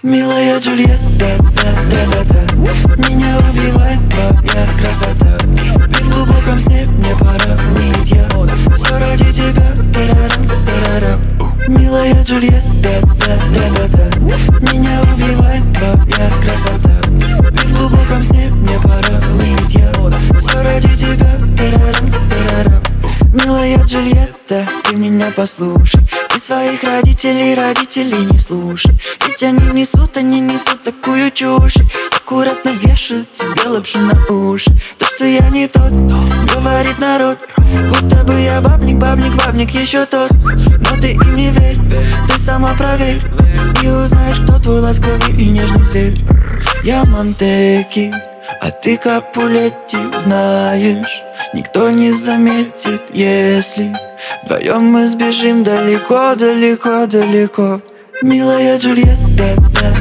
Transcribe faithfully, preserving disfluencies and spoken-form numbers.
Милая Джульетта, да, да, да, да. Меня убивает твоя красота. И в глубоком сне мне пора улететь я. Все ради тебя, тарарам, тарарам. Милая Джульетта, да, да, да, да. Меня убивает твоя красота. И в глубоком сне мне пора улететь я. Все ради тебя, тарарам, тарарам. Милая Джульетта, ты меня послушай. Ты своих родителей, родителей не слушай. Ведь они несут, они несут такую чушь. Аккуратно вешают тебе лапшу на уши. То, что я не тот, говорит народ. Будто бы я бабник, бабник, бабник еще тот. Но ты им не верь, ты сама проверь. И узнаешь, кто твой ласковый и нежный зверь. Я Монтеки, а ты Капулетти, знаешь, никто не заметит, если вдвоем мы сбежим далеко, далеко, далеко. Милая Джульетта, да,